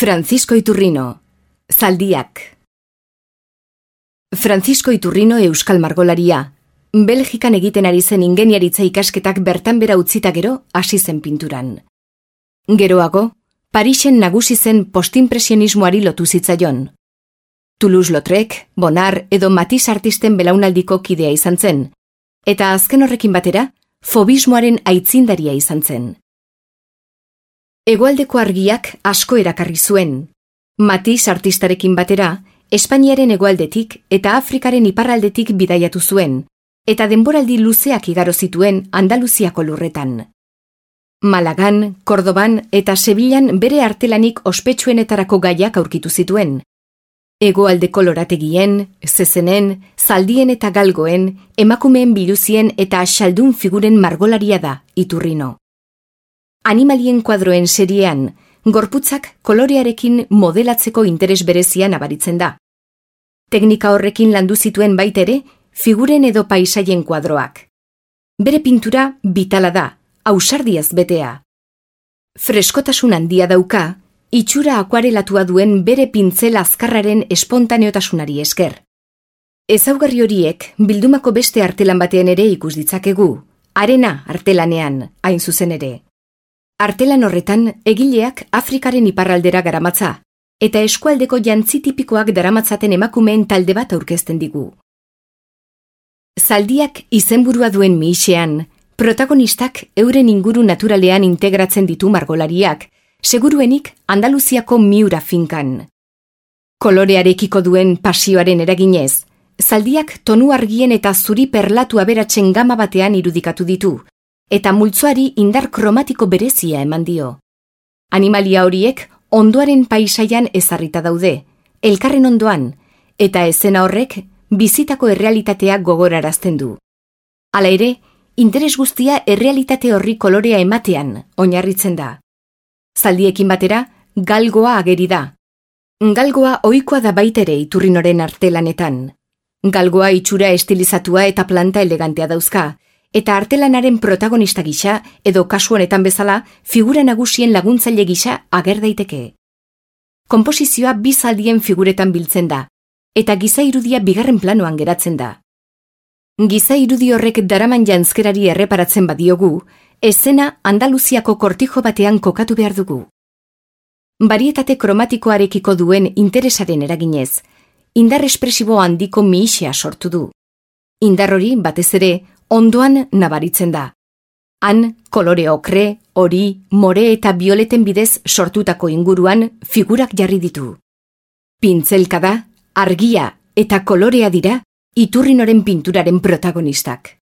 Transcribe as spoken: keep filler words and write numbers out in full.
Francisco Iturrino, Zaldiak. Francisco Iturrino euskal margolaria. Belgikan egiten ari zen ingeniaritza ikasketak bertan bera utzita gero hasi zen pinturan. Geroago, Parisen nagusi zen postimpresionismoari lotu zitzaion. Toulouse-Lautrec, Bonnard edo Matisse artisten belaunaldiko kidea izan zen, eta azken horrekin batera, fobismoaren aitzindaria izan zen. Hegoaldeko argiak asko erakarri zuen. Matisse artistarekin batera, Espainiaren hegoaldetik eta Afrikaren iparraldetik bidaiatu zuen, eta denboraldi luzeak igaro zituen Andaluziako lurretan. Malagan, Kordoban eta Sevillan bere artelanik ospetsuenetarako gaiak aurkitu zituen. Hegoaldeko lorategien, zezenen, zaldien eta galgoen, emakumeen biluzien eta xaldun figuren margolaria da Iturrino. Animalien kuadroen seriean, gorputzak kolorearekin modelatzeko interes berezia nabaritzen da. Teknika horrekin landu zituen baitere, figuren edo paisaien kuadroak. Bere pintura bitala da, ausardiaz betea. Freskotasun handia dauka, itxura akuarelatua duen bere pintzel azkarraren espontaneotasunari esker. Ezaugarri horiek bildumako beste artelan batean ere ikus ditzakegu, Arena artelanean, hain zuzen ere. Artelan horretan egileak Afrikaren iparraldera garamatza, eta eskualdeko jantzi tipikoak daramatzaten emakumeen talde bat aurkezten digu. Zaldiak izenburua duen mihisean, protagonistak euren inguru naturalean integratzen ditu margolariak, seguruenik Andaluziako miura finkan. Kolorearekiko duen pasioaren eraginez, zaldiak tonu argien eta zuri perlatu aberatzen gama batean irudikatu ditu, eta multzoari indar kromatiko berezia eman dio. Animalia horiek ondoaren paisaian ezarrita daude, elkarren ondoan, eta esena horrek bizitako errealitatea gogorarazten du. Hala ere, interes guztia errealitate horri kolorea ematean oinarritzen da. Zaldiekin batera, galgoa ageri da. Galgoa ohikoa da baitere Iturrinoren artelanetan. Galgoa itxura estilizatua eta planta elegantea dauzka, eta artelanaren protagonista gisa, edo kasu honetan bezala, figura nagusien laguntzaile gisa ager daiteke. Konposizioa bi zaldien figuretan biltzen da, eta giza irudia bigarren planoan geratzen da. Giza irudi horrek daraman janzkerari erreparatzen badiogu, eszena Andaluziako kortijo batean kokatu behar dugu. Barietate kromatikoarekiko duen interesaren eraginez, indar espresibo handiko mihixea sortu du. Indar hori, batez ere, ondoan nabaritzen da. Han, kolore okre, hori, more eta bioleten bidez sortutako inguruan figurak jarri ditu. Pintzelka da, argia eta kolorea dira Iturrinoren pinturaren protagonistak.